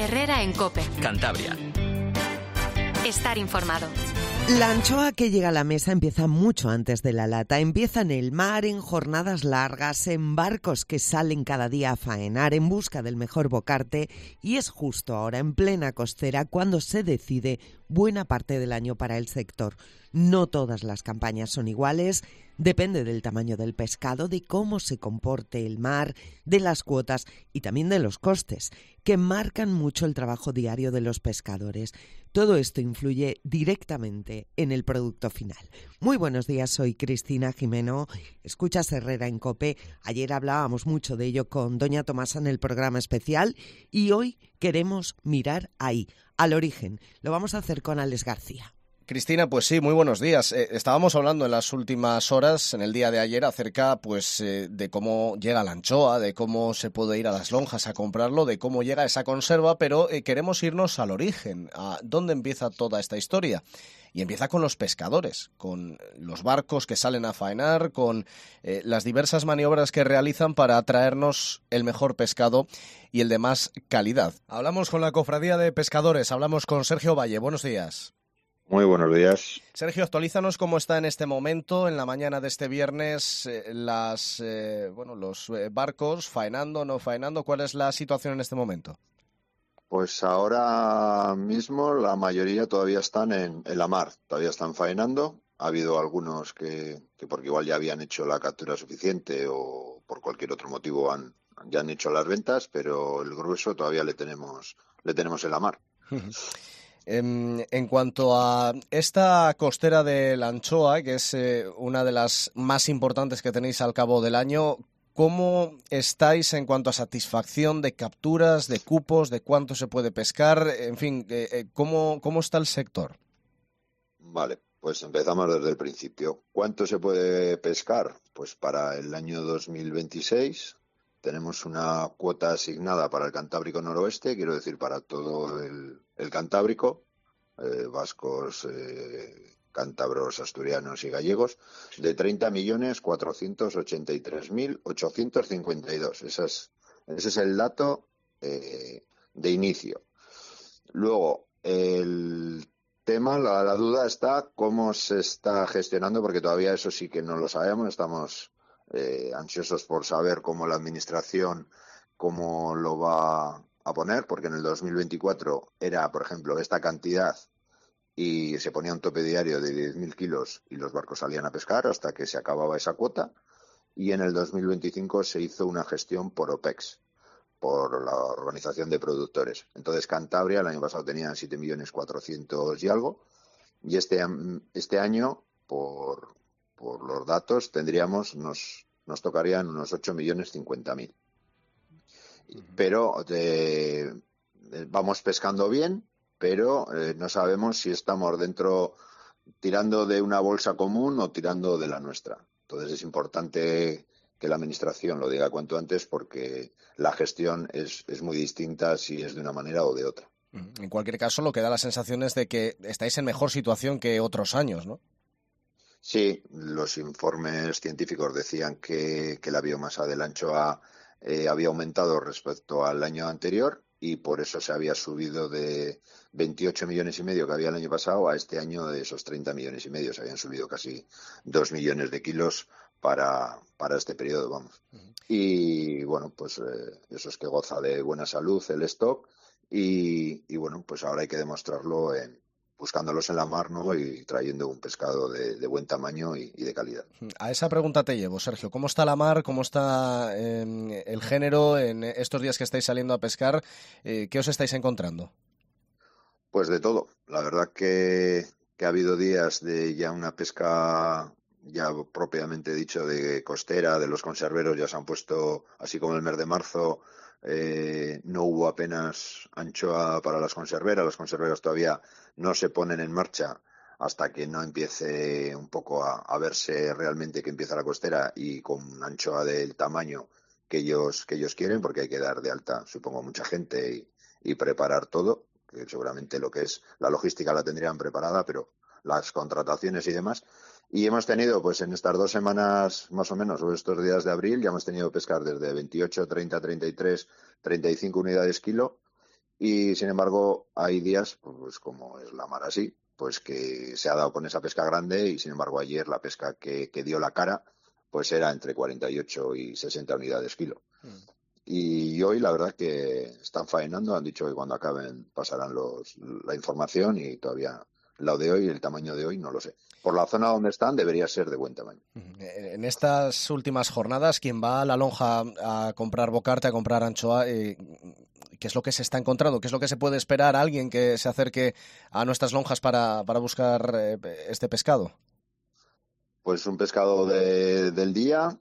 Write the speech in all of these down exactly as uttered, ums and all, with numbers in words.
Herrera en COPE. Cantabria. Estar informado. La anchoa que llega a la mesa empieza mucho antes de la lata. Empieza en el mar, en jornadas largas, en barcos que salen cada día a faenar en busca del mejor bocarte, y es justo ahora, en plena costera, cuando se decide buena parte del año para el sector. No todas las campañas son iguales, depende del tamaño del pescado, de cómo se comporte el mar, de las cuotas y también de los costes, que marcan mucho el trabajo diario de los pescadores. Todo esto influye directamente en el producto final. Muy buenos días, soy Cristina Jimeno, escuchas Herrera en COPE. Ayer hablábamos mucho de ello con doña Tomasa en el programa especial y hoy queremos mirar ahí, al origen. Lo vamos a hacer con Alex García. Cristina, pues sí, muy buenos días. Eh, estábamos hablando en las últimas horas, en el día de ayer, acerca pues eh, de cómo llega la anchoa, de cómo se puede ir a las lonjas a comprarlo, de cómo llega esa conserva, pero eh, queremos irnos al origen, a dónde empieza toda esta historia. Y empieza con los pescadores, con los barcos que salen a faenar, con eh, las diversas maniobras que realizan para traernos el mejor pescado y el de más calidad. Hablamos con la Cofradía de Pescadores, hablamos con Sergio Valle. Buenos días. Muy buenos días. Sergio, actualízanos cómo está en este momento, en la mañana de este viernes, eh, las eh, bueno, los eh, barcos faenando, no faenando. ¿Cuál es la situación en este momento? Pues ahora mismo la mayoría todavía están en, en la mar, todavía están faenando. Ha habido algunos que, que porque igual ya habían hecho la captura suficiente o por cualquier otro motivo han, ya han hecho las ventas, pero el grueso todavía le tenemos, le tenemos en la mar. En, en cuanto a esta costera de la anchoa, que es eh, una de las más importantes que tenéis al cabo del año, ¿cómo estáis en cuanto a satisfacción de capturas, de cupos, de cuánto se puede pescar? En fin, eh, ¿cómo, cómo está el sector? Vale, pues empezamos desde el principio. ¿Cuánto se puede pescar? Pues para el año dos mil veintiséis tenemos una cuota asignada para el Cantábrico Noroeste, quiero decir para todo el, el Cantábrico, eh, vascos, eh, cántabros, asturianos y gallegos, de treinta millones cuatrocientos ochenta y tres mil ochocientos cincuenta y dos. Ese es, ese es el dato eh, de inicio. Luego, el tema, la, la duda está cómo se está gestionando, porque todavía eso sí que no lo sabemos, estamos eh, ansiosos por saber cómo la administración, cómo lo va a poner, porque en el dos mil veinticuatro era, por ejemplo, esta cantidad y se ponía un tope diario de diez mil kilos y los barcos salían a pescar hasta que se acababa esa cuota, y en el dos mil veinticinco se hizo una gestión por OPEX, por la Organización de Productores. Entonces Cantabria el año pasado tenía siete millones cuatrocientos y algo, y este, este año, por, por los datos, tendríamos, nos, nos tocarían unos ocho millones cincuenta mil. Pero eh, vamos pescando bien, pero eh, no sabemos si estamos dentro tirando de una bolsa común o tirando de la nuestra. Entonces es importante que la administración lo diga cuanto antes, porque la gestión es, es muy distinta si es de una manera o de otra. En cualquier caso, lo que da la sensación es de que estáis en mejor situación que otros años, ¿no? Sí, los informes científicos decían que, que la biomasa del anchoa eh, había aumentado respecto al año anterior, y por eso se había subido de veintiocho millones y medio que había el año pasado a este año de esos treinta millones y medio. Se habían subido casi dos millones de kilos para, para este periodo, vamos. Uh-huh. Y bueno, pues eh, eso es que goza de buena salud el stock, y, y bueno, pues ahora hay que demostrarlo en buscándolos en la mar, ¿no? Y trayendo un pescado de, de buen tamaño y, y de calidad. A esa pregunta te llevo, Sergio. ¿Cómo está la mar? ¿Cómo está eh, el género en estos días que estáis saliendo a pescar? Eh, ¿Qué os estáis encontrando? Pues de todo. La verdad que, que ha habido días de ya una pesca, ya propiamente dicho, de costera, de los conserveros ya se han puesto, así como el mes de marzo, eh, no hubo apenas anchoa para las conserveras. Las conserveras todavía no se ponen en marcha hasta que no empiece un poco a, a verse realmente que empieza la costera y con anchoa del tamaño que ellos que ellos quieren, porque hay que dar de alta, supongo, mucha gente y, y preparar todo, que seguramente lo que es la logística la tendrían preparada, pero las contrataciones y demás. Y hemos tenido, pues en estas dos semanas más o menos, o estos días de abril, ya hemos tenido pescar desde veintiocho, treinta, treinta y tres, treinta y cinco unidades kilo. Y sin embargo hay días, pues como es la mar así, pues que se ha dado con esa pesca grande y sin embargo ayer la pesca que, que dio la cara pues era entre cuarenta y ocho y sesenta unidades kilo. Mm. Y hoy la verdad que están faenando, han dicho que cuando acaben pasarán los, la información y todavía lo de hoy, el tamaño de hoy, no lo sé. Por la zona donde están debería ser de buen tamaño. En estas últimas jornadas, quien va a la lonja a comprar bocarte, a comprar anchoa, eh, ¿qué es lo que se está encontrando? ¿Qué es lo que se puede esperar a alguien que se acerque a nuestras lonjas para, para buscar eh, este pescado? Pues un pescado de, del día,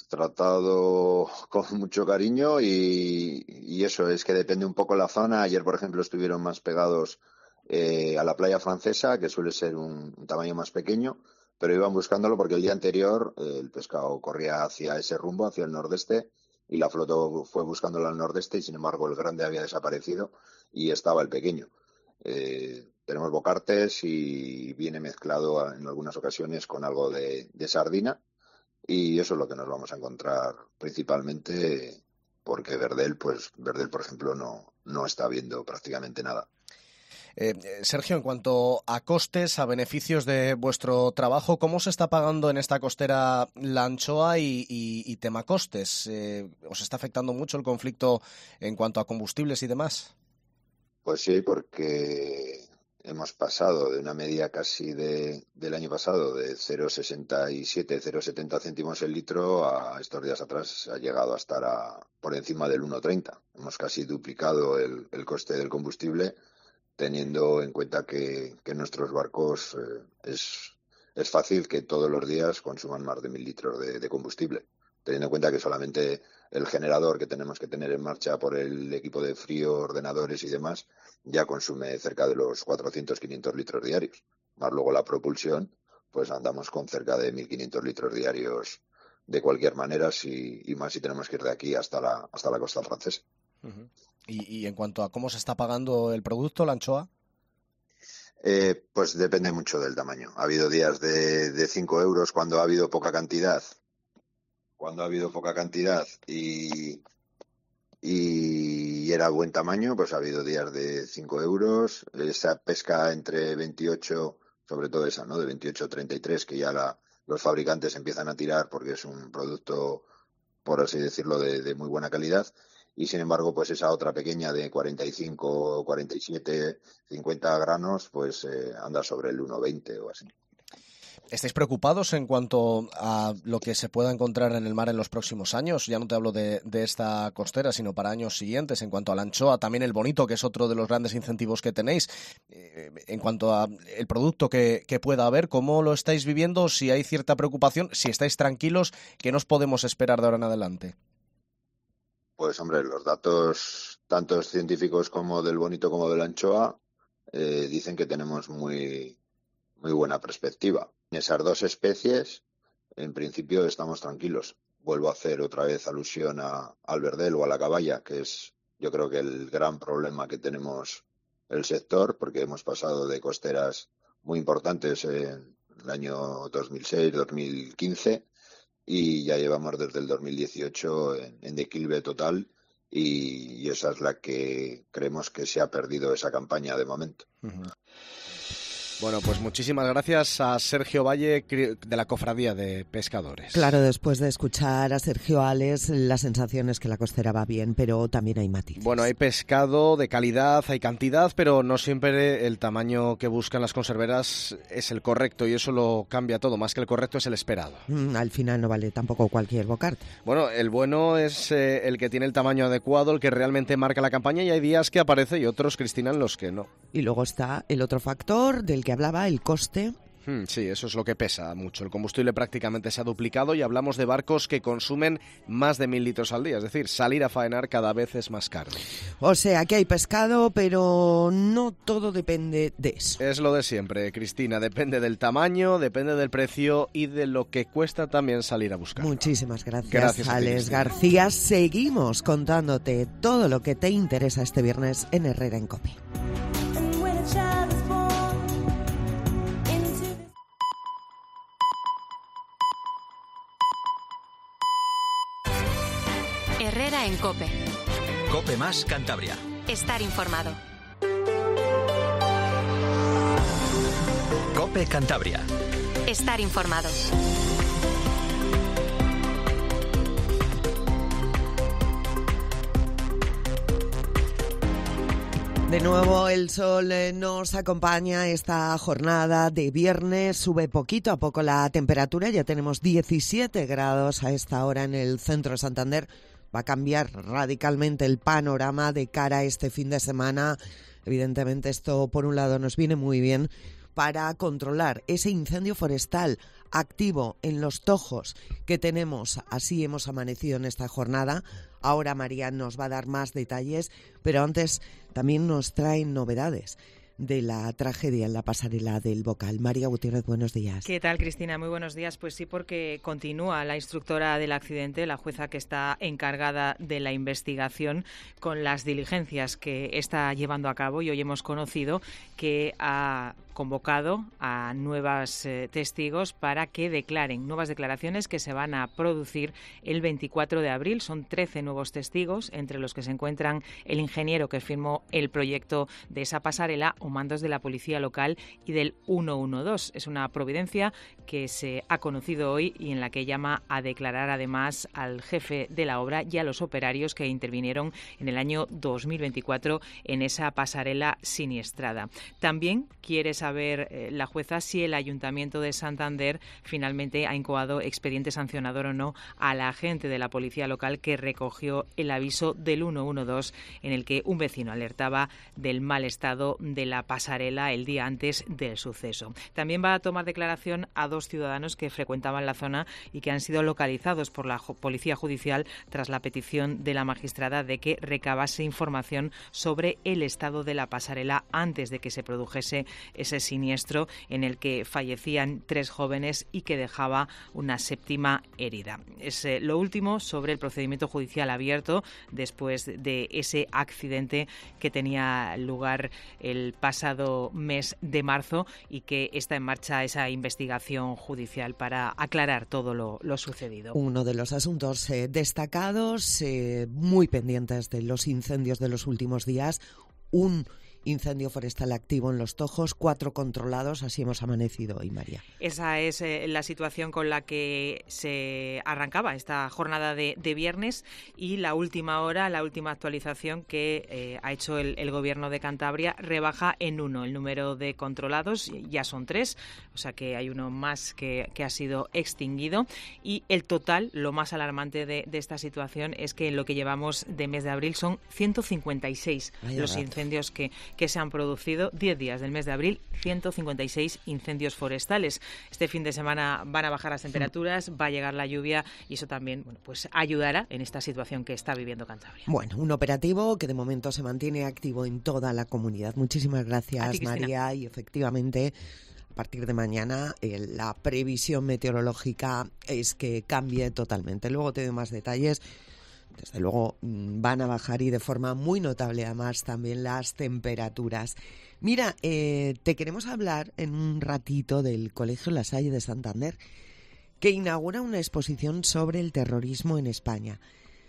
tratado con mucho cariño y, y eso es que depende un poco la zona. Ayer, por ejemplo, estuvieron más pegados eh, a la playa francesa, que suele ser un, un tamaño más pequeño, pero iban buscándolo porque el día anterior eh, el pescado corría hacia ese rumbo, hacia el nordeste, y la flota fue buscándolo al nordeste y, sin embargo, el grande había desaparecido y estaba el pequeño. Eh, tenemos bocartes y viene mezclado en algunas ocasiones con algo de, de sardina y eso es lo que nos vamos a encontrar principalmente porque Verdel, pues Verdel por ejemplo no, no está viendo prácticamente nada. Eh, Sergio, en cuanto a costes, a beneficios de vuestro trabajo, ¿cómo se está pagando en esta costera la anchoa y, y, y tema costes? Eh, ¿Os está afectando mucho el conflicto en cuanto a combustibles y demás? Pues sí, porque hemos pasado de una media casi de, del año pasado de cero coma sesenta y siete, cero coma setenta céntimos el litro a estos días atrás ha llegado a estar a, por encima del uno coma treinta. Hemos casi duplicado el, el coste del combustible, teniendo en cuenta que, que en nuestros barcos eh, es, es fácil que todos los días consuman más de mil litros de, de combustible, teniendo en cuenta que solamente el generador que tenemos que tener en marcha por el equipo de frío, ordenadores y demás, ya consume cerca de los cuatrocientos, quinientos litros diarios. Más luego la propulsión, pues andamos con cerca de mil quinientos litros diarios de cualquier manera, si, y más si tenemos que ir de aquí hasta la, hasta la costa francesa. Uh-huh. ¿Y, y en cuanto a cómo se está pagando el producto, la anchoa? Eh, pues depende mucho del tamaño. Ha habido días de, de cinco euros cuando ha habido poca cantidad. Cuando ha habido poca cantidad y, y era buen tamaño, pues ha habido días de cinco euros. Esa pesca entre veintiocho, sobre todo esa, ¿no? De veintiocho a treinta y tres, que ya la, los fabricantes empiezan a tirar porque es un producto, por así decirlo, de, de muy buena calidad. Y sin embargo, pues esa otra pequeña de cuarenta y cinco, cuarenta y siete, cincuenta granos, pues eh, anda sobre el uno veinte o así. ¿Estáis preocupados en cuanto a lo que se pueda encontrar en el mar en los próximos años? Ya no te hablo de, de esta costera, sino para años siguientes. En cuanto a la anchoa, también el bonito, que es otro de los grandes incentivos que tenéis. Eh, en cuanto a el producto que, que pueda haber, ¿cómo lo estáis viviendo? Si hay cierta preocupación, si estáis tranquilos, ¿qué nos podemos esperar de ahora en adelante? Pues hombre, los datos, tanto científicos como del bonito como de la anchoa, eh, dicen que tenemos muy, muy buena perspectiva. En esas dos especies, en principio, estamos tranquilos. Vuelvo a hacer otra vez alusión a, al verdel o a la caballa, que es, yo creo que el gran problema que tenemos el sector, porque hemos pasado de costeras muy importantes en el año dos mil seis, dos mil quince, y ya llevamos desde el dos mil dieciocho en, en declive total, y, y esa es la que creemos que se ha perdido esa campaña de momento. Uh-huh. Bueno, pues muchísimas gracias a Sergio Valle de la Cofradía de Pescadores. Claro, después de escuchar a Sergio Ales, la sensación es que la costera va bien, pero también hay matices. Bueno, hay pescado de calidad, hay cantidad, pero no siempre el tamaño que buscan las conserveras es el correcto y eso lo cambia todo. Más que el correcto es el esperado. Mm, al final no vale tampoco cualquier bocarte. Bueno, el bueno es eh, el que tiene el tamaño adecuado, el que realmente marca la campaña, y hay días que aparece y otros, Cristina, en los que no. Y luego está el otro factor del que hablaba, el coste. Hmm, sí, eso es lo que pesa mucho. El combustible prácticamente se ha duplicado y hablamos de barcos que consumen más de mil litros al día. Es decir, salir a faenar cada vez es más caro. O sea, que hay pescado, pero no todo depende de eso. Es lo de siempre, Cristina. Depende del tamaño, depende del precio y de lo que cuesta también salir a buscar. Muchísimas gracias, gracias Ales García. Seguimos contándote todo lo que te interesa este viernes en Herrera en COPE. Herrera en COPE. COPE más Cantabria. Estar informado. COPE Cantabria. Estar informado. De nuevo el sol nos acompaña esta jornada de viernes, sube poquito a poco la temperatura, ya tenemos diecisiete grados a esta hora en el centro de Santander. Va a cambiar radicalmente el panorama de cara a este fin de semana. Evidentemente esto por un lado nos viene muy bien para controlar ese incendio forestal activo en Los Tojos que tenemos. Así hemos amanecido en esta jornada. Ahora María nos va a dar más detalles, pero antes también nos traen novedades de la tragedia en la pasarela del Bocal. María Gutiérrez, buenos días. ¿Qué tal, Cristina? Muy buenos días. Pues sí, porque continúa la instructora del accidente, la jueza que está encargada de la investigación, con las diligencias que está llevando a cabo, y hoy hemos conocido que ha convocado a nuevos eh, testigos para que declaren, nuevas declaraciones que se van a producir el veinticuatro de abril. Son trece nuevos testigos, entre los que se encuentran el ingeniero que firmó el proyecto de esa pasarela o mandos de la policía local y del ciento doce. Es una providencia que se ha conocido hoy y en la que llama a declarar además al jefe de la obra y a los operarios que intervinieron en el año dos mil veinticuatro en esa pasarela siniestrada. También quiere saber ver eh, la jueza si el Ayuntamiento de Santander finalmente ha incoado expediente sancionador o no a la agente de la policía local que recogió el aviso del ciento doce en el que un vecino alertaba del mal estado de la pasarela el día antes del suceso. También va a tomar declaración a dos ciudadanos que frecuentaban la zona y que han sido localizados por la policía judicial tras la petición de la magistrada de que recabase información sobre el estado de la pasarela antes de que se produjese ese siniestro en el que fallecían tres jóvenes y que dejaba una séptima herida. Es eh, lo último sobre el procedimiento judicial abierto después de ese accidente que tenía lugar el pasado mes de marzo y que está en marcha esa investigación judicial para aclarar todo lo, lo sucedido. Uno de los asuntos eh, destacados, eh, muy pendientes de los incendios de los últimos días, un incendio forestal activo en Los Tojos, cuatro controlados, así hemos amanecido hoy, María. Esa es eh, la situación con la que se arrancaba esta jornada de, de viernes, y la última hora, la última actualización que eh, ha hecho el, el Gobierno de Cantabria rebaja en uno el número de controlados, ya son tres, o sea que hay uno más que, que ha sido extinguido, y el total, lo más alarmante de, de esta situación es que en lo que llevamos de mes de abril son ciento cincuenta y seis Ay, los rato. incendios que que se han producido, diez días del mes de abril, ciento cincuenta y seis incendios forestales. Este fin de semana van a bajar las temperaturas, va a llegar la lluvia y eso también, bueno, pues ayudará en esta situación que está viviendo Cantabria. Bueno, un operativo que de momento se mantiene activo en toda la comunidad. Muchísimas gracias, ti, María, y efectivamente a partir de mañana eh, la previsión meteorológica es que cambie totalmente. Luego te doy más detalles. Desde luego van a bajar y de forma muy notable además también las temperaturas. Mira, eh, te queremos hablar en un ratito del Colegio La Salle de Santander, que inaugura una exposición sobre el terrorismo en España,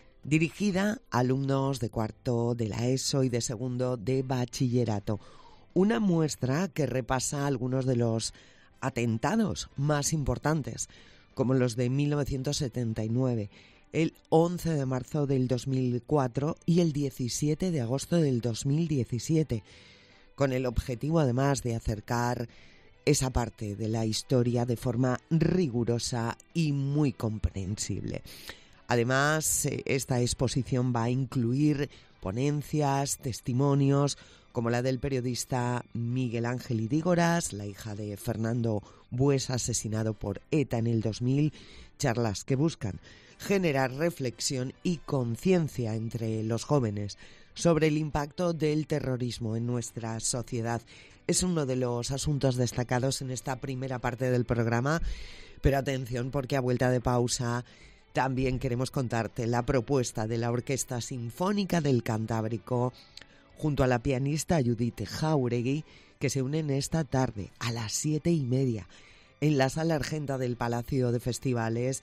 dirigida a alumnos de cuarto de la ESO y de segundo de bachillerato. Una muestra que repasa algunos de los atentados más importantes, como los de mil novecientos setenta y nueve, el once de marzo del dos mil cuatro y el diecisiete de agosto del dos mil diecisiete, con el objetivo además de acercar esa parte de la historia de forma rigurosa y muy comprensible. Además, esta exposición va a incluir ponencias, testimonios, como la del periodista Miguel Ángel Idígoras, la hija de Fernando Buesa, asesinado por ETA en el dos mil, charlas que buscan generar reflexión y conciencia entre los jóvenes sobre el impacto del terrorismo en nuestra sociedad. Es uno de los asuntos destacados en esta primera parte del programa, pero atención, porque a vuelta de pausa también queremos contarte la propuesta de la Orquesta Sinfónica del Cantábrico junto a la pianista Judith Jauregui, que se unen esta tarde a las siete y media en la Sala Argenta del Palacio de Festivales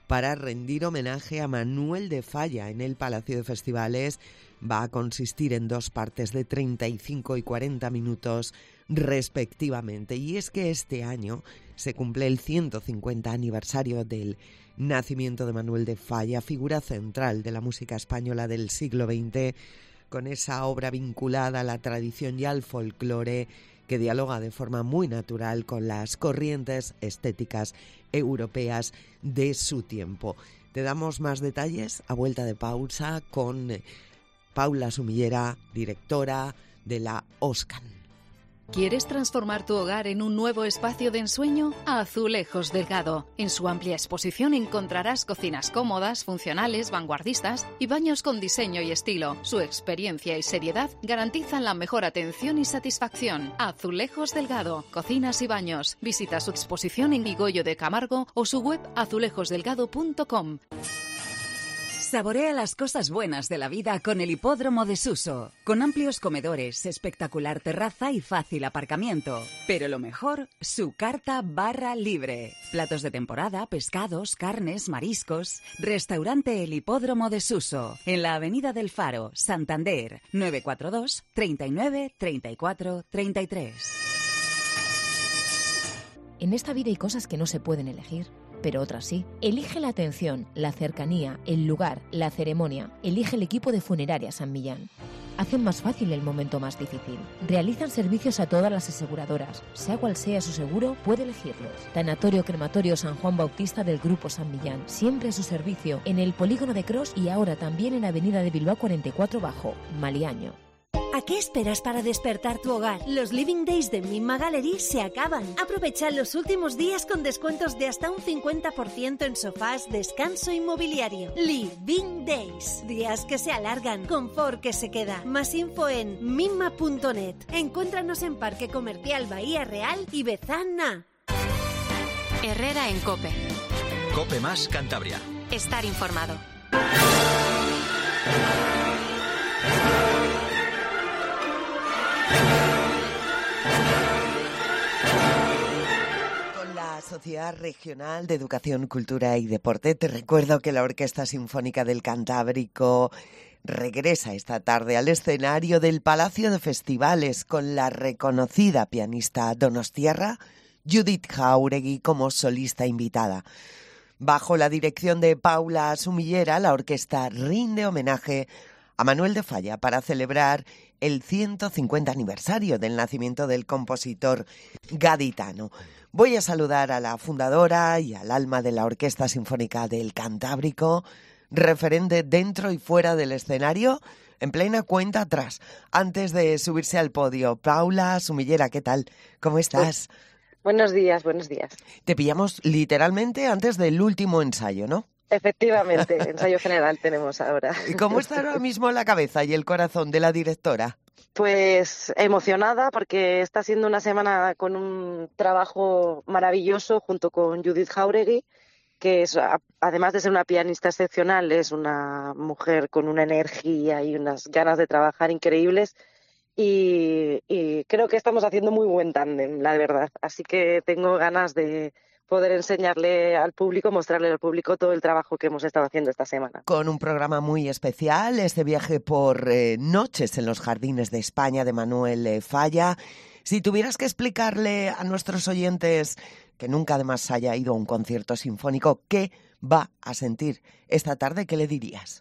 para rendir homenaje a Manuel de Falla en el Palacio de Festivales. Va a consistir en dos partes de treinta y cinco y cuarenta minutos respectivamente. Y es que este año se cumple el ciento cincuenta aniversario del nacimiento de Manuel de Falla, figura central de la música española del siglo veinte, con esa obra vinculada a la tradición y al folclore que dialoga de forma muy natural con las corrientes estéticas europeas de su tiempo. Te damos más detalles a vuelta de pausa con Paula Sumillera, directora de la OSCAN. ¿Quieres transformar tu hogar en un nuevo espacio de ensueño? Azulejos Delgado. En su amplia exposición encontrarás cocinas cómodas, funcionales, vanguardistas y baños con diseño y estilo. Su experiencia y seriedad garantizan la mejor atención y satisfacción. Azulejos Delgado. Cocinas y baños. Visita su exposición en Vigoyo de Camargo o su web azulejos delgado punto com. Saborea las cosas buenas de la vida con el Hipódromo de Suso, con amplios comedores, espectacular terraza y fácil aparcamiento. Pero lo mejor, su carta barra libre. Platos de temporada, pescados, carnes, mariscos. Restaurante El Hipódromo de Suso, en la Avenida del Faro, Santander, nueve cuatro dos, treinta y nueve, treinta y cuatro, treinta y tres. En esta vida hay cosas que no se pueden elegir, pero otras sí. Elige la atención, la cercanía, el lugar, la ceremonia. Elige el equipo de Funeraria San Millán. Hacen más fácil el momento más difícil. Realizan servicios a todas las aseguradoras. Sea cual sea su seguro, puede elegirlos. Tanatorio Crematorio San Juan Bautista del Grupo San Millán. Siempre a su servicio en el Polígono de Cros y ahora también en Avenida de Bilbao cuarenta y cuatro Bajo, Maliaño. ¿A qué esperas para despertar tu hogar? Los Living Days de Mimma Gallery se acaban. Aprovecha los últimos días con descuentos de hasta un cincuenta por ciento en sofás, descanso y mobiliario. Living Days. Días que se alargan, confort que se queda. Más info en mimma punto net. Encuéntranos en Parque Comercial Bahía Real y Bezana. Herrera en COPE. COPE más Cantabria. Estar informado. Sociedad Regional de Educación, Cultura y Deporte. Te recuerdo que la Orquesta Sinfónica del Cantábrico regresa esta tarde al escenario del Palacio de Festivales con la reconocida pianista donostiarra Judith Jáuregui como solista invitada. Bajo la dirección de Paula Sumillera, la orquesta rinde homenaje a Manuel de Falla para celebrar el ciento cincuenta aniversario del nacimiento del compositor gaditano. Voy a saludar a la fundadora y al alma de la Orquesta Sinfónica del Cantábrico, referente dentro y fuera del escenario, en plena cuenta atrás, antes de subirse al podio. Paula Sumillera, ¿qué tal? ¿Cómo estás? Buenos días, buenos días. Te pillamos literalmente antes del último ensayo, ¿no? Efectivamente, ensayo general tenemos ahora. ¿Y cómo está ahora mismo la cabeza y el corazón de la directora? Pues emocionada porque está siendo una semana con un trabajo maravilloso junto con Judith Jáuregui, que es, además de ser una pianista excepcional, es una mujer con una energía y unas ganas de trabajar increíbles y, y creo que estamos haciendo muy buen tándem, la verdad. Así que tengo ganas de poder enseñarle al público, mostrarle al público todo el trabajo que hemos estado haciendo esta semana. Con un programa muy especial, este viaje por eh, noches en los jardines de España de Manuel eh, Falla. Si tuvieras que explicarle a nuestros oyentes que nunca además haya ido a un concierto sinfónico, ¿qué va a sentir esta tarde? ¿Qué le dirías?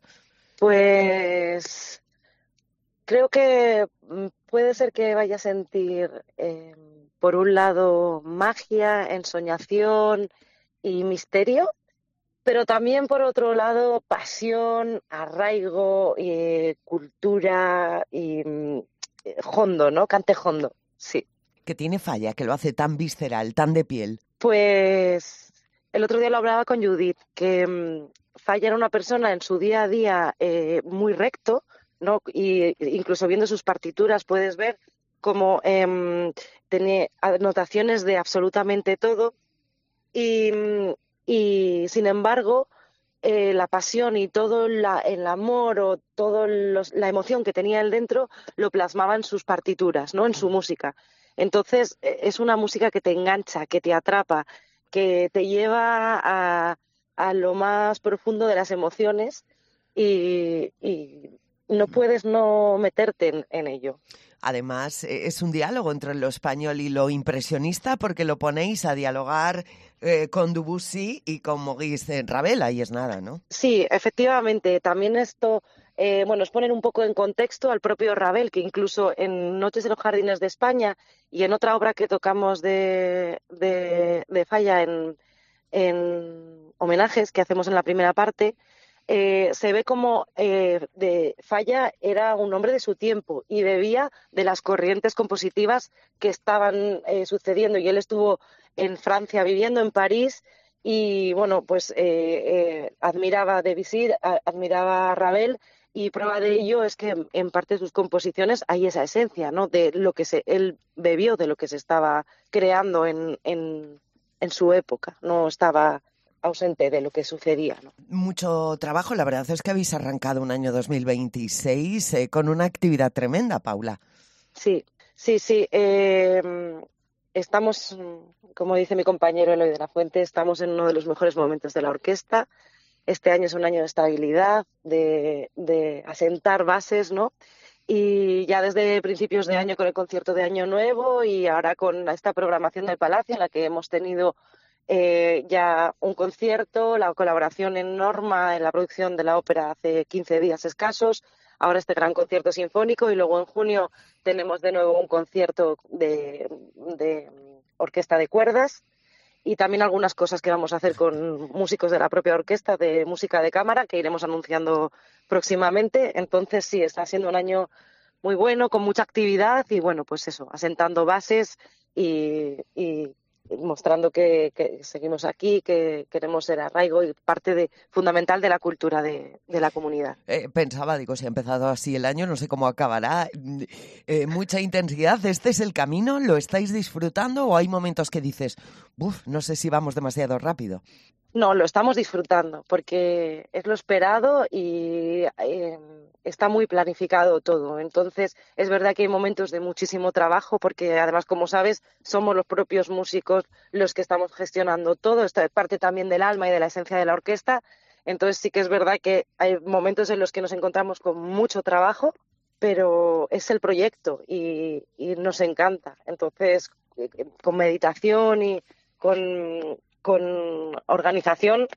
Pues creo que puede ser que vaya a sentir... Eh, por un lado, magia, ensoñación y misterio, pero también, por otro lado, pasión, arraigo, eh, cultura y eh, hondo, ¿no? Cante hondo, sí. ¿Qué tiene Falla, que lo hace tan visceral, tan de piel? Pues el otro día lo hablaba con Judith, que um, Falla era una persona en su día a día eh, muy recto, ¿no? Y incluso viendo sus partituras puedes ver como eh, tenía anotaciones de absolutamente todo y, y sin embargo eh, la pasión y todo la, el amor o toda la emoción que tenía él dentro lo plasmaba en sus partituras, ¿no? En su música. Entonces es una música que te engancha, que te atrapa, que te lleva a, a lo más profundo de las emociones y, y no puedes no meterte en, en ello. Además, es un diálogo entre lo español y lo impresionista, porque lo ponéis a dialogar eh, con Debussy y con Maurice Ravel, ahí es nada, ¿no? Sí, efectivamente. También esto, eh, bueno, es poner un poco en contexto al propio Ravel, que incluso en Noches en los Jardines de España y en otra obra que tocamos de, de, de Falla en, en homenajes que hacemos en la primera parte, Eh, se ve como eh, de Falla era un hombre de su tiempo y bebía de las corrientes compositivas que estaban eh, sucediendo. Y él estuvo en Francia viviendo, en París, y bueno, pues eh, eh, admiraba a Debussy, a, admiraba a Ravel, y prueba de ello es que en parte de sus composiciones hay esa esencia, ¿no? De lo que se, él bebió, de lo que se estaba creando en, en, en su época. No estaba ausente de lo que sucedía, ¿no? Mucho trabajo, la verdad es que habéis arrancado un año dos mil veintiséis eh, con una actividad tremenda, Paula. Sí, sí, sí. Eh, estamos, como dice mi compañero Eloy de la Fuente, estamos en uno de los mejores momentos de la orquesta. Este año es un año de estabilidad, de, de asentar bases, ¿no? Y ya desde principios de año con el concierto de Año Nuevo y ahora con esta programación del Palacio en la que hemos tenido Eh, ya un concierto, la colaboración en Norma en la producción de la ópera hace quince días escasos, ahora este gran concierto sinfónico y luego en junio tenemos de nuevo un concierto de, de orquesta de cuerdas y también algunas cosas que vamos a hacer con músicos de la propia orquesta de música de cámara que iremos anunciando próximamente. Entonces sí, está siendo un año muy bueno, con mucha actividad y bueno, pues eso, asentando bases y, y mostrando que, que seguimos aquí, que queremos ser arraigo y parte de, fundamental de la cultura de, de la comunidad. Eh, pensaba, digo, si ha empezado así el año, no sé cómo acabará. Eh, mucha intensidad, ¿este es el camino? ¿Lo estáis disfrutando o hay momentos que dices, uff, no sé si vamos demasiado rápido? No, lo estamos disfrutando porque es lo esperado y eh, está muy planificado todo. Entonces, es verdad que hay momentos de muchísimo trabajo porque, además, como sabes, somos los propios músicos los que estamos gestionando todo. Esto es parte también del alma y de la esencia de la orquesta. Entonces, sí que es verdad que hay momentos en los que nos encontramos con mucho trabajo, pero es el proyecto y, y nos encanta. Entonces, con meditación y con... con organización,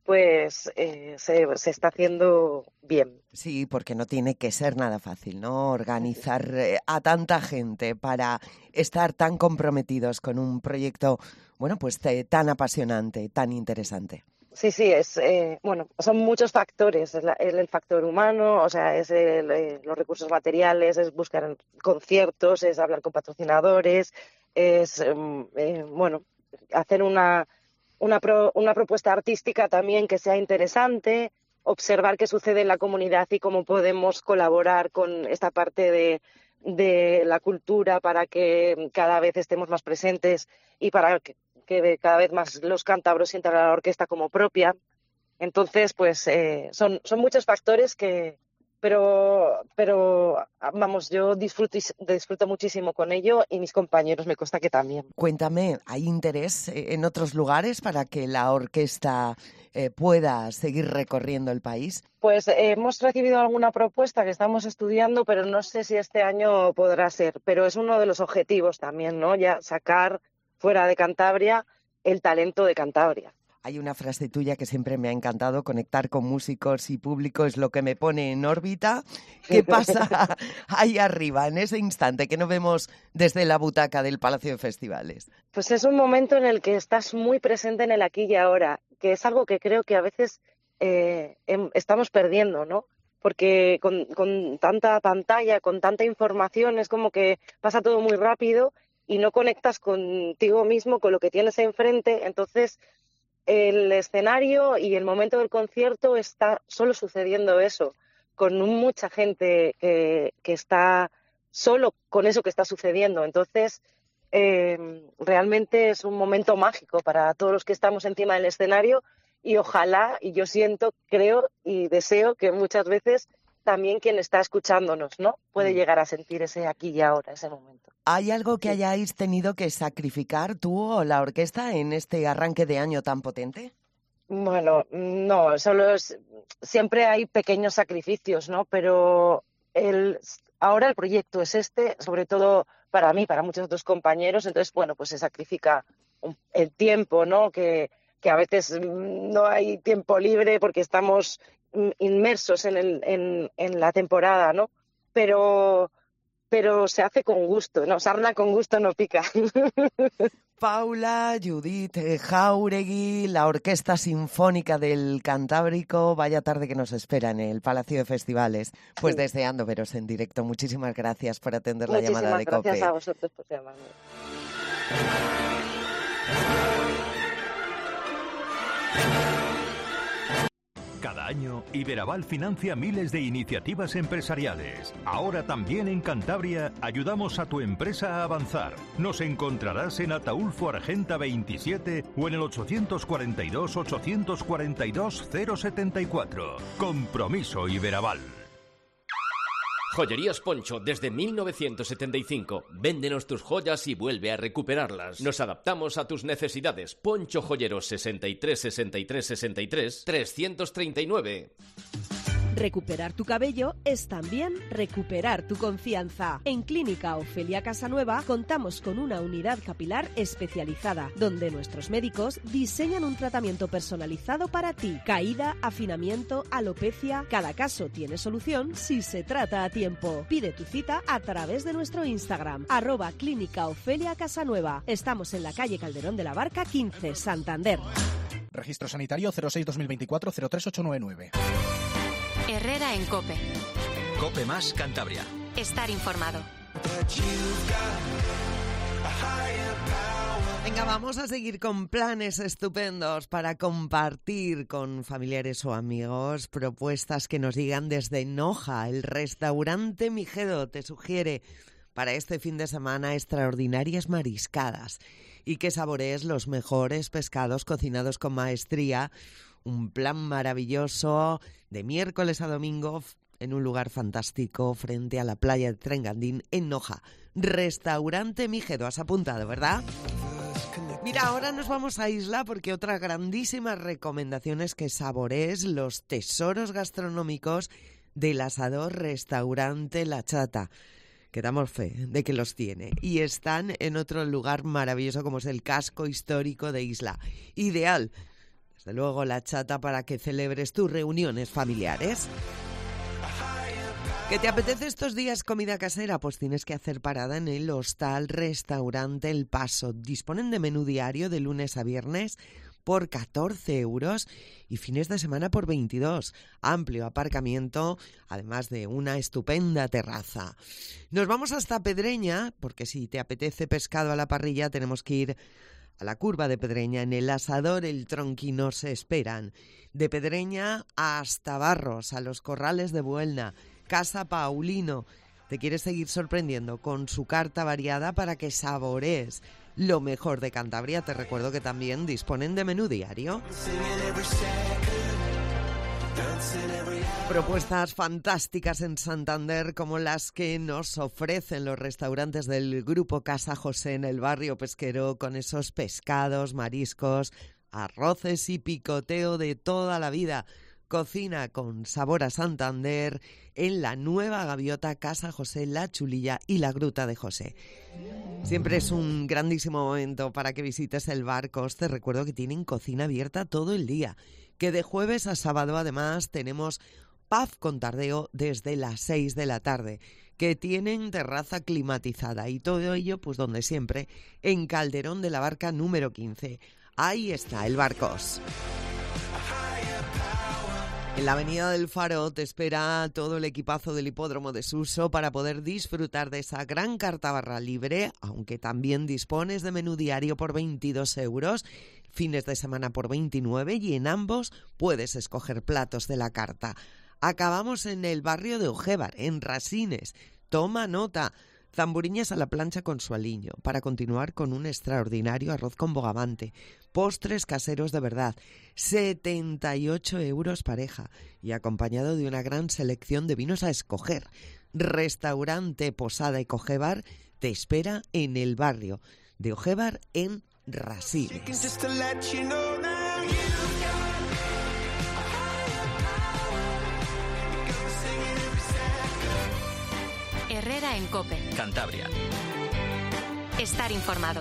pues eh, se, se está haciendo bien. Sí, porque no tiene que ser nada fácil, ¿no? Organizar eh, a tanta gente para estar tan comprometidos con un proyecto, bueno, pues eh, tan apasionante, tan interesante. Sí, sí, es eh, bueno, son muchos factores, es, la, es el factor humano, o sea, es el, eh, los recursos materiales, es buscar conciertos, es hablar con patrocinadores, es, eh, bueno, hacer una Una, pro, una propuesta artística también que sea interesante, observar qué sucede en la comunidad y cómo podemos colaborar con esta parte de, de la cultura para que cada vez estemos más presentes y para que, que cada vez más los cántabros sientan a la orquesta como propia. Entonces, pues eh, son, son muchos factores que... Pero, pero vamos, yo disfruto, disfruto muchísimo con ello y mis compañeros me consta que también. Cuéntame, ¿hay interés en otros lugares para que la orquesta eh, pueda seguir recorriendo el país? Pues eh, hemos recibido alguna propuesta que estamos estudiando, pero no sé si este año podrá ser. Pero es uno de los objetivos también, ¿no? Ya sacar fuera de Cantabria el talento de Cantabria. Hay una frase tuya que siempre me ha encantado, conectar con músicos y público es lo que me pone en órbita. ¿Qué pasa ahí arriba, en ese instante que no vemos desde la butaca del Palacio de Festivales? Pues es un momento en el que estás muy presente en el aquí y ahora, que es algo que creo que a veces eh, estamos perdiendo, ¿no? Porque con, con tanta pantalla, con tanta información, es como que pasa todo muy rápido y no conectas contigo mismo, con lo que tienes enfrente, entonces... El escenario y el momento del concierto está solo sucediendo eso, con mucha gente que, que está solo con eso que está sucediendo. Entonces, eh, realmente es un momento mágico para todos los que estamos encima del escenario y ojalá, y yo siento, creo y deseo que muchas veces también quien está escuchándonos, ¿no? Puede llegar a sentir ese aquí y ahora, ese momento. ¿Hay algo que hayáis tenido que sacrificar tú o la orquesta en este arranque de año tan potente? Bueno, no, solo es, siempre hay pequeños sacrificios, ¿no? Pero el, ahora el proyecto es este, sobre todo para mí, para muchos otros compañeros, entonces, bueno, pues se sacrifica un, el tiempo, ¿no? Que, que a veces no hay tiempo libre porque estamos inmersos en, el, en, en la temporada, ¿no? Pero, pero se hace con gusto, ¿no? Sarna con gusto no pica. Paula, Judith Jáuregui, la Orquesta Sinfónica del Cantábrico, vaya tarde que nos espera en el Palacio de Festivales. Pues sí. Deseando veros en directo. Muchísimas gracias por atender la Muchísimas llamada de COPE. Gracias a vosotros por llamarme. Cada año, Iberaval financia miles de iniciativas empresariales. Ahora también en Cantabria ayudamos a tu empresa a avanzar. Nos encontrarás en Ataulfo Argenta veintisiete o en el ochocientos cuarenta y dos, ochocientos cuarenta y dos, cero setenta y cuatro. Compromiso Iberaval. Joyerías Poncho, desde mil novecientos setenta y cinco. Véndenos tus joyas y vuelve a recuperarlas. Nos adaptamos a tus necesidades. Poncho Joyeros sesenta y tres, sesenta y tres, sesenta y tres, trescientos treinta y nueve. Recuperar tu cabello es también recuperar tu confianza. En Clínica Ofelia Casanueva contamos con una unidad capilar especializada, donde nuestros médicos diseñan un tratamiento personalizado para ti. Caída, afinamiento, alopecia, cada caso tiene solución si se trata a tiempo. Pide tu cita a través de nuestro Instagram, arroba Clínica Ofelia Casanueva. Estamos en la calle Calderón de la Barca quince, Santander. Registro sanitario cero seis dos mil veinticuatro cero tres ocho nueve nueve. Herrera en COPE. COPE más Cantabria. Estar informado. Venga, vamos a seguir con planes estupendos para compartir con familiares o amigos, propuestas que nos llegan desde Noja. El restaurante Mijedo te sugiere para este fin de semana extraordinarias mariscadas y que saborees los mejores pescados cocinados con maestría. Un plan maravilloso de miércoles a domingo en un lugar fantástico frente a la playa de Trengandín en Noja. Restaurante Mijedo, has apuntado, ¿verdad? Mira, ahora nos vamos a Isla porque otra grandísima recomendación es que saborees los tesoros gastronómicos del asador Restaurante La Chata, que damos fe de que los tiene. Y están en otro lugar maravilloso como es el casco histórico de Isla. Ideal, desde luego, La Chata para que celebres tus reuniones familiares. ¿Que te apetece estos días comida casera? Pues tienes que hacer parada en el hostal Restaurante El Paso. Disponen de menú diario de lunes a viernes por catorce euros y fines de semana por veintidós. Amplio aparcamiento, además de una estupenda terraza. Nos vamos hasta Pedreña, porque si te apetece pescado a la parrilla tenemos que ir a la curva de Pedreña. En el asador El Tronquino se esperan. De Pedreña hasta Barros, a los corrales de Buelna, Casa Paulino. Te quiere seguir sorprendiendo con su carta variada para que saborees lo mejor de Cantabria. Te recuerdo que también disponen de menú diario. Propuestas fantásticas en Santander como las que nos ofrecen los restaurantes del Grupo Casa José en el barrio pesquero, con esos pescados, mariscos, arroces y picoteo de toda la vida. Cocina con sabor a Santander en la nueva gaviota Casa José, La Chulilla y la Gruta de José. Siempre es un grandísimo momento para que visites el Barcos. Te recuerdo que tienen cocina abierta todo el día, que de jueves a sábado además tenemos pub con tardeo desde las seis de la tarde, que tienen terraza climatizada y todo ello, pues donde siempre, en Calderón de la Barca número quince. Ahí está el Barcos. En la Avenida del Faro te espera todo el equipazo del Hipódromo de Suso para poder disfrutar de esa gran carta barra libre, aunque también dispones de menú diario por veintidós euros, fines de semana por veintinueve, y en ambos puedes escoger platos de la carta. Acabamos en el barrio de Ojévar, en Rasines. Toma nota. Zamburiñas a la plancha con su aliño, para continuar con un extraordinario arroz con bogavante. Postres caseros de verdad, setenta y ocho euros pareja, y acompañado de una gran selección de vinos a escoger. Restaurante Posada y Ojévar te espera en el barrio de Ojévar, en Rasines. Herrera en COPE. Cantabria. Estar informado.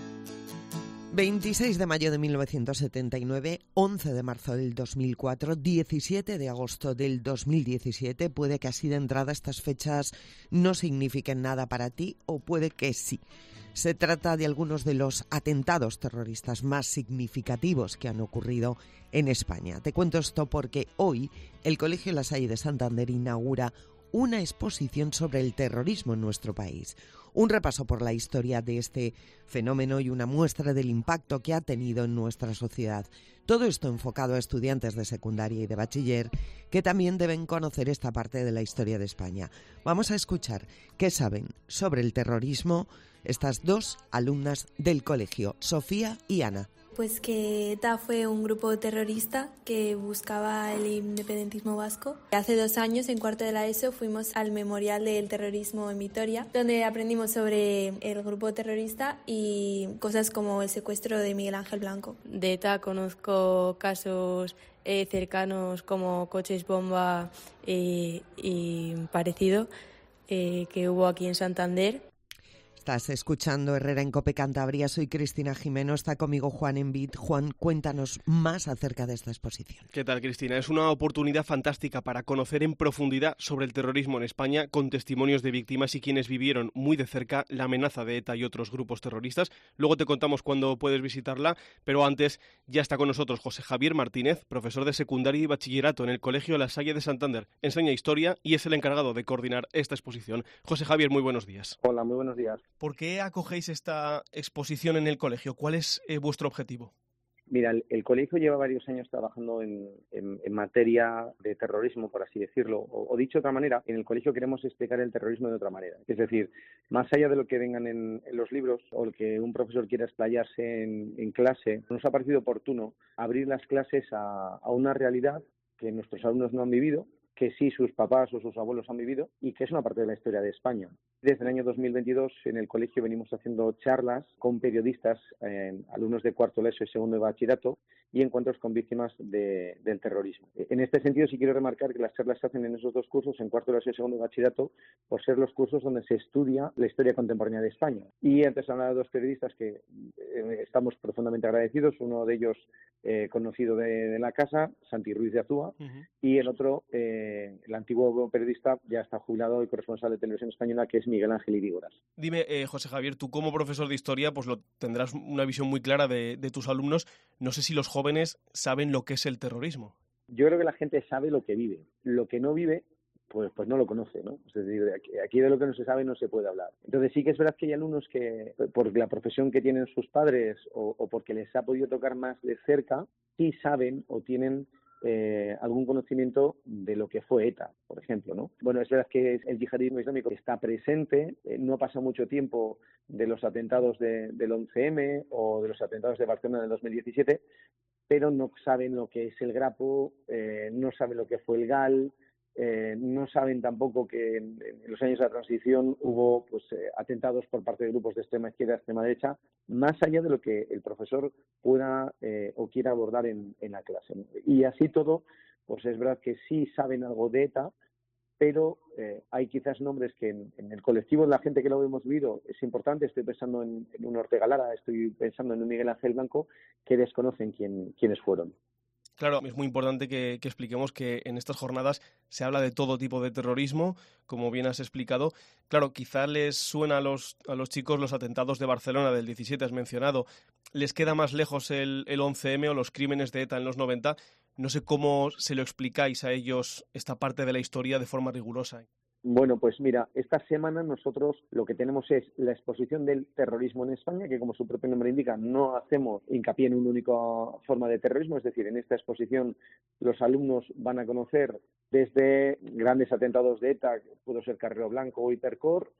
veintiséis de mayo de mil novecientos setenta y nueve, once de marzo del dos mil cuatro, diecisiete de agosto del dos mil diecisiete. Puede que así de entrada estas fechas no signifiquen nada para ti, o puede que sí. Se trata de algunos de los atentados terroristas más significativos que han ocurrido en España. Te cuento esto porque hoy el Colegio La Salle de Santander inaugura una exposición sobre el terrorismo en nuestro país. Un repaso por la historia de este fenómeno y una muestra del impacto que ha tenido en nuestra sociedad. Todo esto enfocado a estudiantes de secundaria y de bachiller que también deben conocer esta parte de la historia de España. Vamos a escuchar qué saben sobre el terrorismo estas dos alumnas del colegio, Sofía y Ana. Pues que ETA fue un grupo terrorista que buscaba el independentismo vasco. Hace dos años, en cuarto de la ESO, fuimos al Memorial del Terrorismo en Vitoria, donde aprendimos sobre el grupo terrorista y cosas como el secuestro de Miguel Ángel Blanco. De ETA conozco casos eh, cercanos como coches bomba eh, y parecido eh, que hubo aquí en Santander. Estás escuchando Herrera en COPE Cantabria. Soy Cristina Jimeno, está conmigo Juan Envid. Juan, cuéntanos más acerca de esta exposición. ¿Qué tal, Cristina? Es una oportunidad fantástica para conocer en profundidad sobre el terrorismo en España, con testimonios de víctimas y quienes vivieron muy de cerca la amenaza de ETA y otros grupos terroristas. Luego te contamos cuándo puedes visitarla, pero antes ya está con nosotros José Javier Martínez, profesor de secundaria y bachillerato en el Colegio La Salle de Santander. Enseña historia y es el encargado de coordinar esta exposición. José Javier, muy buenos días. Hola, muy buenos días. ¿Por qué acogéis esta exposición en el colegio? ¿Cuál es eh, vuestro objetivo? Mira, el, el colegio lleva varios años trabajando en, en, en materia de terrorismo, por así decirlo, o, o dicho de otra manera, en el colegio queremos explicar el terrorismo de otra manera. Es decir, más allá de lo que vengan en, en los libros o el que un profesor quiera explayarse en, en clase, nos ha parecido oportuno abrir las clases a, a una realidad que nuestros alumnos no han vivido, que sí sus papás o sus abuelos han vivido y que es una parte de la historia de España. Desde el año dos mil veintidós en el colegio venimos haciendo charlas con periodistas, eh, alumnos de cuarto de ESO y segundo de bachillerato y encuentros con víctimas de, del terrorismo. En este sentido sí quiero remarcar que las charlas se hacen en esos dos cursos, en cuarto de ESO y segundo de bachillerato, por ser los cursos donde se estudia la historia contemporánea de España. Y antes hablaba de dos periodistas que eh, estamos profundamente agradecidos, uno de ellos eh, conocido de, de la casa, Santi Ruiz de Azúa, uh-huh. y el otro, eh, el antiguo periodista, ya está jubilado y corresponsal de Televisión Española, que es Miguel Ángel Irígoras. Dime, eh, José Javier, tú como profesor de historia pues lo tendrás una visión muy clara de, de tus alumnos. No sé si los jóvenes saben lo que es el terrorismo. Yo creo que la gente sabe lo que vive. Lo que no vive, pues pues no lo conoce, ¿no? Es decir, aquí, aquí de lo que no se sabe no se puede hablar. Entonces sí que es verdad que hay alumnos que, por la profesión que tienen sus padres o, o porque les ha podido tocar más de cerca, sí saben o tienen Eh, algún conocimiento de lo que fue ETA, por ejemplo, ¿no? Bueno, es verdad que el yihadismo islámico está presente, eh, no pasa mucho tiempo de los atentados de, del once eme o de los atentados de Barcelona del dos mil diecisiete, pero no saben lo que es el Grapo, eh, no saben lo que fue el GAL, eh, no saben tampoco que en, en los años de la transición hubo pues eh, atentados por parte de grupos de extrema izquierda, extrema derecha, más allá de lo que el profesor pueda eh, o quiera abordar en, en la clase, ¿no? Y así todo, pues es verdad que sí saben algo de ETA, pero eh, hay quizás nombres que en, en el colectivo de la gente que lo hemos vivido es importante. Estoy pensando en, en un Ortega Lara, estoy pensando en un Miguel Ángel Blanco, que desconocen quién, quiénes fueron. Claro, es muy importante que, que expliquemos que en estas jornadas se habla de todo tipo de terrorismo, como bien has explicado. Claro, quizá les suena a los, a los chicos los atentados de Barcelona del diecisiete, has mencionado. Les queda más lejos el, el once eme o los crímenes de ETA en los noventa. No sé cómo se lo explicáis a ellos esta parte de la historia de forma rigurosa. Bueno, pues mira, esta semana nosotros lo que tenemos es la exposición del terrorismo en España, que como su propio nombre indica, no hacemos hincapié en una única forma de terrorismo, es decir, en esta exposición los alumnos van a conocer desde grandes atentados de ETA, pudo ser Carrero Blanco o Hipercor,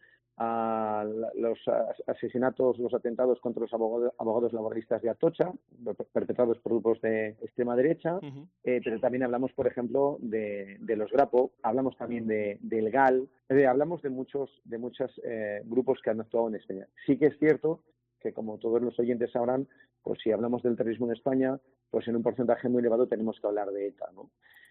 a los asesinatos, los atentados contra los abogados, abogados laboralistas de Atocha, perpetrados por grupos de extrema derecha, uh-huh. eh, pero también hablamos, por ejemplo, de, de los Grapo, hablamos también de, del GAL, eh, hablamos de muchos de muchos eh, grupos que han actuado en España. Sí que es cierto que, como todos los oyentes sabrán, pues si hablamos del terrorismo en España, pues en un porcentaje muy elevado tenemos que hablar de ETA, ¿no?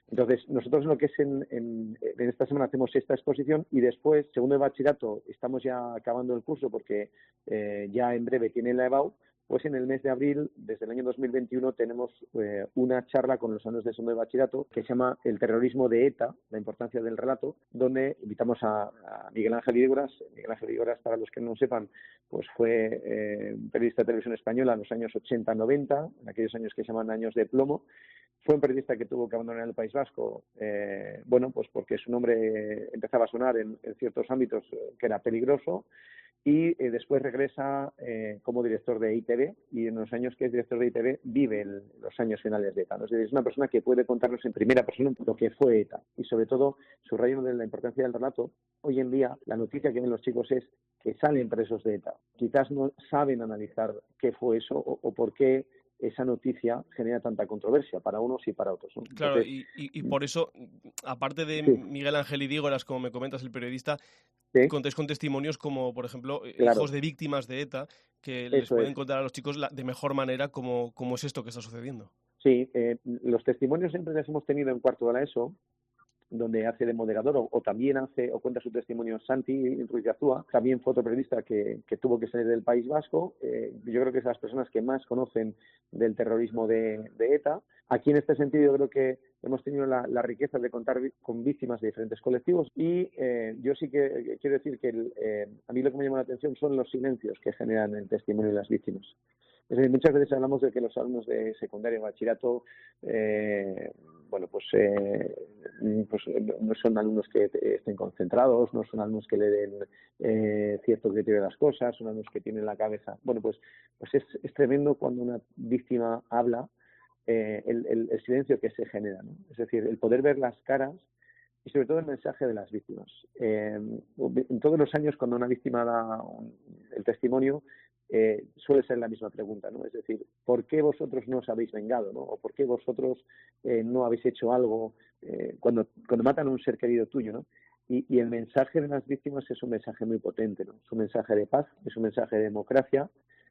Entonces, nosotros lo que es en, en, en esta semana hacemos esta exposición y después, segundo de bachillerato, estamos ya acabando el curso porque eh, ya en breve tiene la EBAU, pues en el mes de abril, desde el año dos mil veintiuno, tenemos eh, una charla con los alumnos de segundo de bachillerato que se llama El terrorismo de ETA, la importancia del relato, donde invitamos a, a Miguel Ángel Idígoras. Miguel Ángel Idígoras, para los que no lo sepan, pues fue eh, periodista de televisión española en los años ochenta noventa, en aquellos años que se llaman años de plomo. Fue un periodista que tuvo que abandonar el País Vasco, eh, bueno, pues porque su nombre empezaba a sonar en, en ciertos ámbitos que era peligroso. Y eh, después regresa eh, como director de I T V y en los años que es director de I T V vive el, los años finales de ETA, ¿no? Es decir, es una persona que puede contarnos en primera persona lo que fue ETA y sobre todo subrayo de la importancia del relato. Hoy en día la noticia que ven los chicos es que salen presos de ETA. Quizás no saben analizar qué fue eso o, o por qué esa noticia genera tanta controversia para unos y para otros, ¿no? Claro, Entonces, y, y, y por eso, aparte de sí. Miguel Ángel Idígoras, como me comentas, el periodista, sí. contáis con testimonios como, por ejemplo, Claro. hijos de víctimas de ETA, que les Eso pueden es. contar a los chicos la, de mejor manera cómo, cómo es esto que está sucediendo. Sí, eh, los testimonios siempre los hemos tenido en cuarto de la ESO, donde hace de moderador o, o también hace o cuenta su testimonio Santi Ruiz de Azúa, también fotoperiodista que, que tuvo que salir del País Vasco. Eh, yo creo que es las personas que más conocen del terrorismo de, de ETA. Aquí en este sentido yo creo que hemos tenido la, la riqueza de contar vi- con víctimas de diferentes colectivos y eh, yo sí que quiero decir que el, eh, a mí lo que me llama la atención son los silencios que generan el testimonio de las víctimas. Es decir, muchas veces hablamos de que los alumnos de secundaria y bachillerato, eh, bueno, pues, eh, pues no son alumnos que estén concentrados, no son alumnos que le den eh, cierto criterio de las cosas, son alumnos que tienen la cabeza. Bueno, pues, pues es, es tremendo cuando una víctima habla, eh, el, el, el silencio que se genera, ¿no? Es decir, el poder ver las caras y sobre todo el mensaje de las víctimas. Eh, en todos los años cuando una víctima da un, el testimonio, Eh, suele ser la misma pregunta, ¿no? Es decir, ¿por qué vosotros no os habéis vengado, ¿no? O ¿por qué vosotros eh, no habéis hecho algo eh, cuando, cuando matan a un ser querido tuyo, ¿no? Y, y el mensaje de las víctimas es un mensaje muy potente, ¿no? Es un mensaje de paz, es un mensaje de democracia,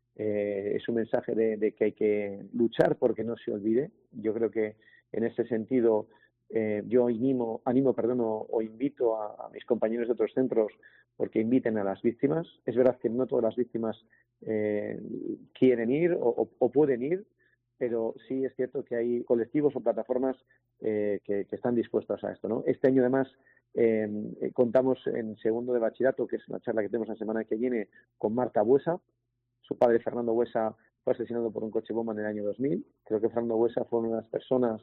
eh, es un mensaje de, de que hay que luchar porque no se olvide. Yo creo que en ese sentido eh, yo animo, animo perdón, o, o invito a, a mis compañeros de otros centros porque inviten a las víctimas. Es verdad que no todas las víctimas eh, quieren ir o, o, o pueden ir, pero sí es cierto que hay colectivos o plataformas eh, que, que están dispuestos a esto, ¿no? Este año además eh, contamos en segundo de bachillerato, que es una charla que tenemos la semana que viene, con Marta Buesa. Su padre Fernando Buesa fue asesinado por un coche bomba en el año dos mil. Creo que Fernando Buesa fue una de las personas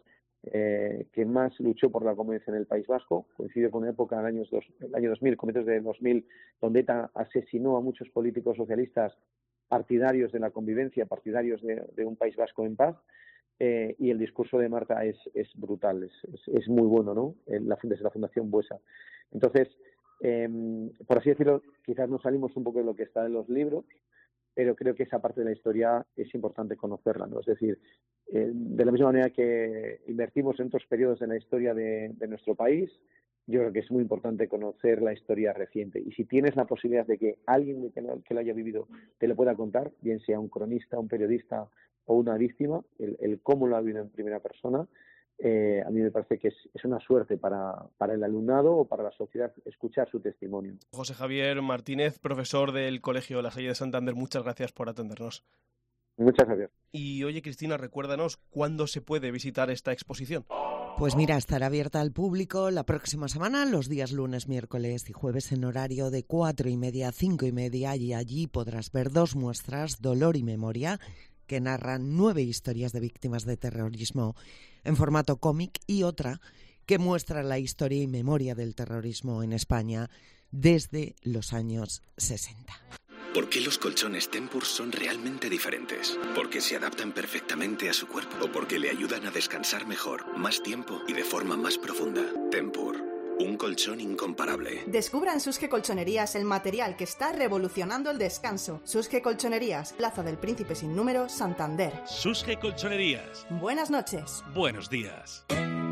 eh, que más luchó por la convivencia en el País Vasco. Coincide con una época, el año, dos, el año dos mil, comienzos de dos mil, donde ETA asesinó a muchos políticos socialistas partidarios de la convivencia, partidarios de, de un País Vasco en paz. Eh, y el discurso de Marta es, es brutal, es, es, es muy bueno, ¿no? La, desde la Fundación Buesa. Entonces, eh, por así decirlo, quizás nos salimos un poco de lo que está en los libros, pero creo que esa parte de la historia es importante conocerla, ¿no? Es decir, eh, de la misma manera que invertimos en otros periodos de la historia de, de nuestro país, yo creo que es muy importante conocer la historia reciente. Y si tienes la posibilidad de que alguien que lo, que lo haya vivido te lo pueda contar, bien sea un cronista, un periodista o una víctima, el, el cómo lo ha vivido en primera persona, eh, a mí me parece que es, es una suerte para, para el alumnado o para la sociedad escuchar su testimonio. José Javier Martínez, profesor del Colegio La Salle de Santander, muchas gracias por atendernos. Muchas gracias. Y oye, Cristina, recuérdanos cuándo se puede visitar esta exposición. Pues mira, estará abierta al público la próxima semana, los días lunes, miércoles y jueves en horario de cuatro y media a cinco y media, y allí podrás ver dos muestras, Dolor y Memoria, que narran nueve historias de víctimas de terrorismo en formato cómic, y otra que muestra la historia y memoria del terrorismo en España desde los años sesenta. ¿Por qué los colchones Tempur son realmente diferentes? Porque se adaptan perfectamente a su cuerpo o porque le ayudan a descansar mejor, más tiempo y de forma más profunda. Tempur, un colchón incomparable. Descubra en Susge Colchonerías el material que está revolucionando el descanso. Susge Colchonerías, Plaza del Príncipe sin número, Santander. Susge Colchonerías. Buenas noches. Buenos días.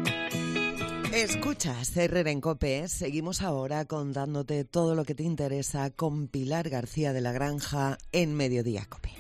Escuchas Herrera en COPE. Seguimos ahora contándote todo lo que te interesa con Pilar García de la Granja en Mediodía COPE.